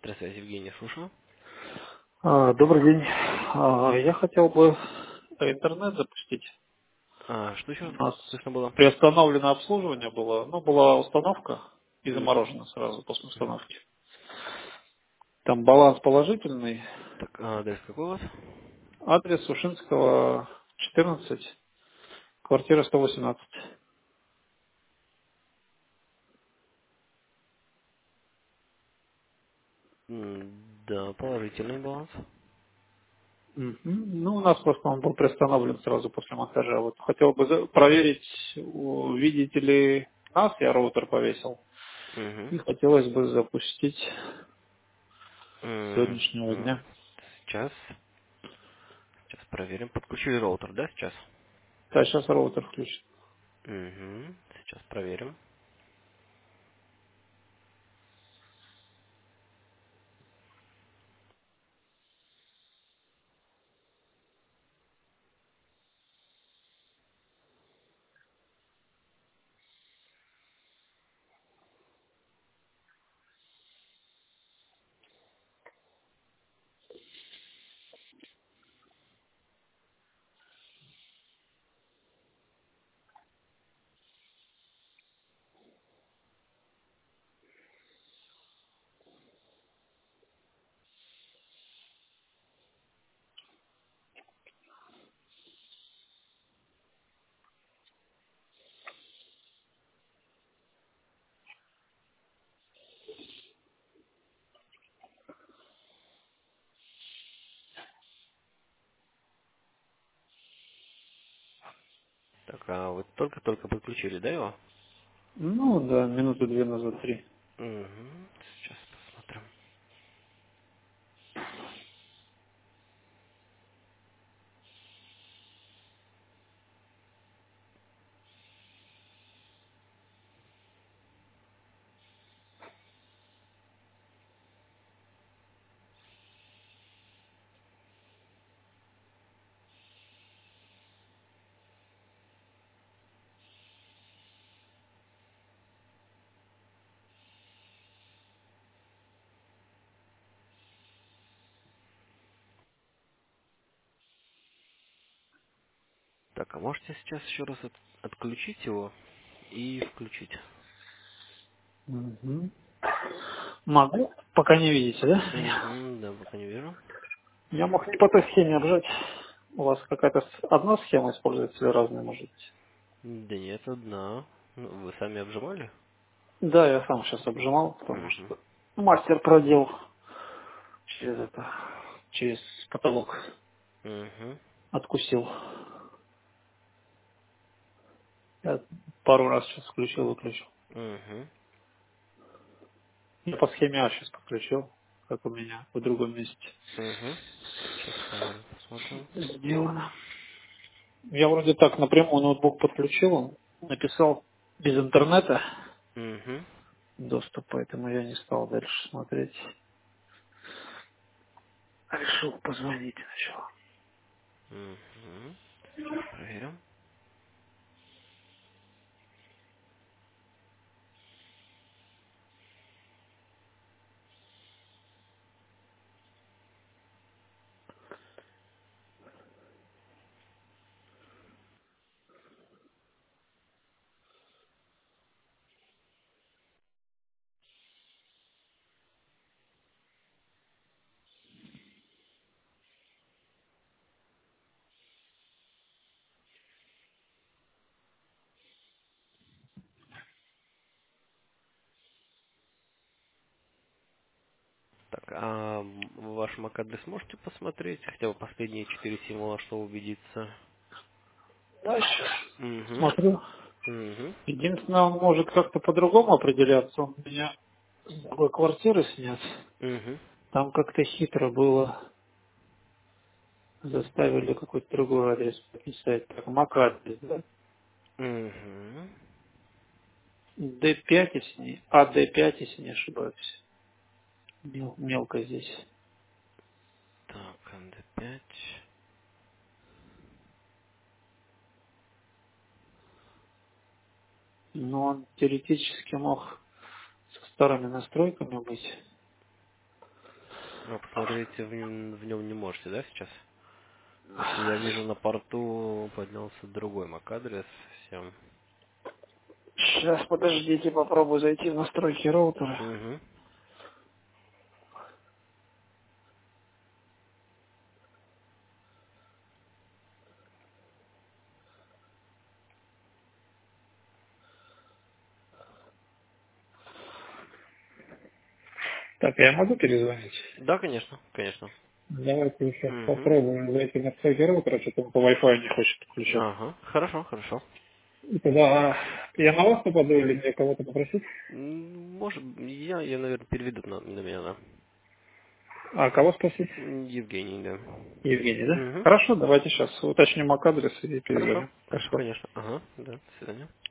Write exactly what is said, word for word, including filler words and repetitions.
Здравствуйте, Евгений, слушаю. А, Добрый день. А, Я хотел бы интернет запустить. А, что еще У раз нас слышно было? приостановлено обслуживание было. Ну, была установка и Угу. заморожена сразу после установки. Там баланс положительный. Так, а, адрес какой у вас? Адрес Ушинского, четырнадцать, квартира сто восемнадцать. М, Да, положительный баланс. Мгм. Ну, у нас просто он был приостановлен сразу после монтажа. Вот хотел бы за- проверить, у- видите ли нас, я роутер повесил. Угу. И хотелось бы запустить с сегодняшнего Угу. дня. Сейчас, сейчас проверим. Подключили роутер, да, сейчас? Да, сейчас роутер включит. Угу. Сейчас проверим. Так, а вы только-только подключили, да, его? Ну, да, минуты две назад, три. Угу. Сейчас посмотрим. Так, а можете сейчас еще раз от- отключить его и включить? Мгм. Могу, пока не видите, да? Угу, да, пока не вижу. Я мог не по той схеме обжать. У вас какая-то с- одна схема используется или разные, может быть? Да нет, одна. Ну, вы сами обжимали? Да, я сам сейчас обжимал, потому Угу. что мастер продел через это, через потолок. Угу. Откусил. Я пару раз сейчас включил, выключил. Угу. Я по схеме А сейчас подключил, как у меня в другом месте Угу. Сейчас проверим, посмотрим. сделано. Я вроде так напрямую ноутбук подключил, он написал без интернета Угу. доступ, поэтому я не стал дальше смотреть. Решил позвонить сначала. Угу. Сейчас проверим. Так, а м, ваш MAC-адрес можете посмотреть? Хотя бы последние четыре символа, что убедиться. Да, сейчас Угу. смотрю. Угу. Единственное, он может как-то по-другому определяться. Он у меня с другой квартиры снят. Угу. Там как-то хитро было. Заставили какой-то другой адрес написать. Так, мак адрес, да? Угу. Д пять, если не... А, Д пять, если не ошибаюсь. Мел- мелко здесь. Так, Н Д пять. Но он теоретически мог со старыми настройками быть. А посмотреть в нем, в нем не можете, да, сейчас? Просто я вижу на порту поднялся другой MAC-адрес. Всем. Сейчас, подождите, попробую зайти в настройки роутера. Угу. Так, я могу перезвонить? Да, конечно, конечно. Давайте еще Угу. попробуем зайти на настройки роутера, что-то он по Wi-Fi не хочет включаться. Ага, хорошо, хорошо. И тогда я на вас попаду или мне кого-то попросить? М, Может, я, я, наверное, переведу на, на меня, да. А кого спросить? М, Евгений, да. Евгений, да? Угу. Хорошо, давайте сейчас уточним мак адрес и Хорошо, перезвоним. хорошо, Спасибо. конечно. Ага, да, до свидания.